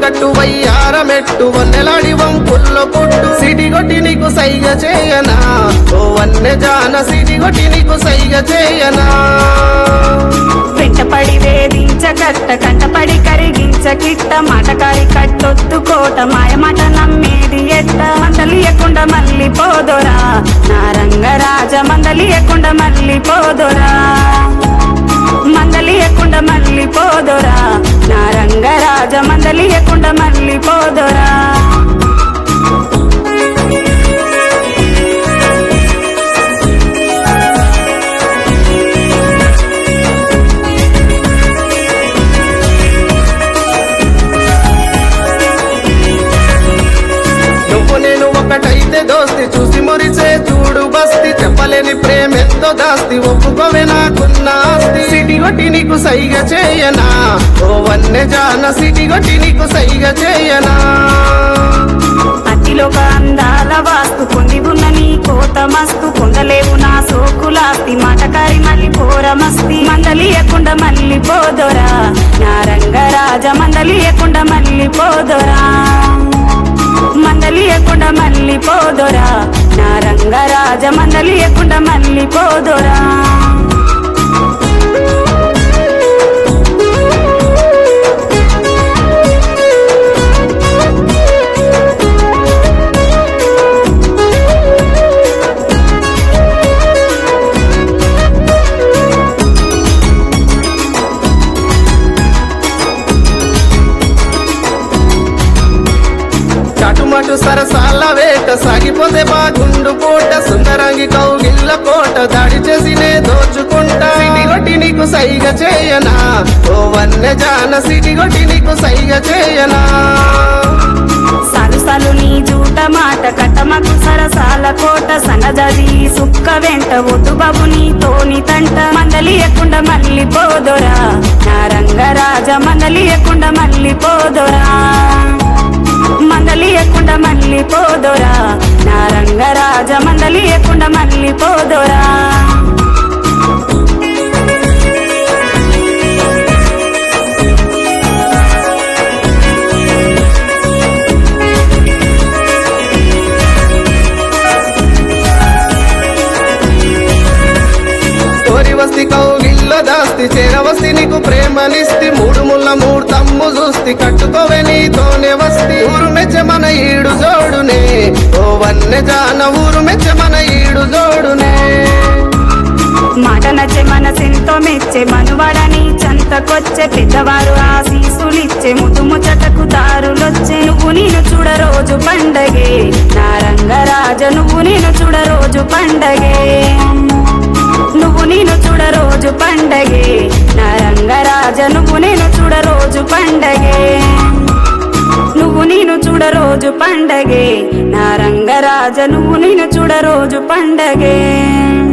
గట్టు వయ్యారమెట్టు వన్నెలాడి వంపుల్లో కొట్టు సిటిగొట్టి నీకు సైగ చేయనా ఓ వన్నె జాన సిటిగొట్టి నీకు సైగ చేయనా వెంటపడి వేధించగట్ట కంటపడి కరిగించకిట్ట మాటకారి కట్టొద్దు కోట మాయమాట నమ్మేది ఎట్ట మందలియకుండా మళ్ళీ పోదొరా నా రంగరాజ మందలియకుండా మళ్ళీ పోదొరా మందలియకుండా మళ్ళీ పోదొరా నా రంగరాజ మందలియకుండా మళ్ళీ పోదొరా నేను ఒకటైతే దోస్తి చూసి మురిసే చూడు బస్తి చెప్పలేని ప్రేమెంతో దాస్తి ఒప్పుకోవే నాకున్న ఆస్తి సిటిగొట్టి నీకు సైగ చేయనా ఓ వన్నె జాన సిటిగొట్టి నీకు సైగ చేయనా అతిలోక అందాల వాస్తు పొంది ఉన్న నీ కోత మస్తు పొందలేవు నా సోకులాస్తి మాటకారి మళ్ళీ పోరమస్తి మందలియకుండా మళ్ళీ పోదొరా నా రంగరాజ మందలియకుండా మళ్ళీ పోదొరా మందలియకుండా మళ్ళీ పోదొరా నా రంగరాజ మందలియకుండా మళ్ళీ పోదొరా చాటుమాటు సరసాల వేట సాగిపోతే బాగుండు పూట సుందరంగి కౌగిళ్ళ కోట దాడి చేసి నే దోచుకుంటా సిటిగొట్టి నీకు సైగ చేయనా ఓ వన్నె జాన సిటిగొట్టి నీకు సైగ చేయనా సరుసలు నీ జూట మాట కట్టమకు సరసాల కోట సన్నజది సుక్క వెంట వద్దు బాబు నీతోని తంట మందలియకుండా మళ్ళీ పోదొరా నా రంగరాజ మందలియకుండా మళ్ళీ పోదొరా మందలియకుండా మళ్ళీ పోదొరా నా రంగరాజ మందలియకుండా మళ్ళీ పోదొరా వస్తి కౌగిల్లో దాస్తి చేరవస్తి నీకు ప్రేమనిస్తి మూడు ముళ్ళ మూడు తమ్ము చూస్తి కట్టుకోవే నీతోనే వస్తి ఊరు మెచ్చ మన ఈడు జోడునే ఓ వన్నె జాన ఊరు మెచ్చ మన ఈడు జోడునే మాట నచ్చే మనసెంతో మెచ్చే మనువాడని చంతకొచ్చే పెద్దవారు ఆశీసులిచ్చే ముదు ముచ్చటకు దారులొచ్చే నువ్వు నేను చూడ రోజు పండగే నా రంగరాజ నువ్వు నేను చూడ రోజు పండగే నువ్వు నేను చూడ రోజు పండగే నా రంగరాజ నువ్వు నేను చూడ రోజు పండగే నువ్వు నేను చూడ రోజు పండగే నా రంగరాజ నువ్వు నేను చూడ రోజు పండగే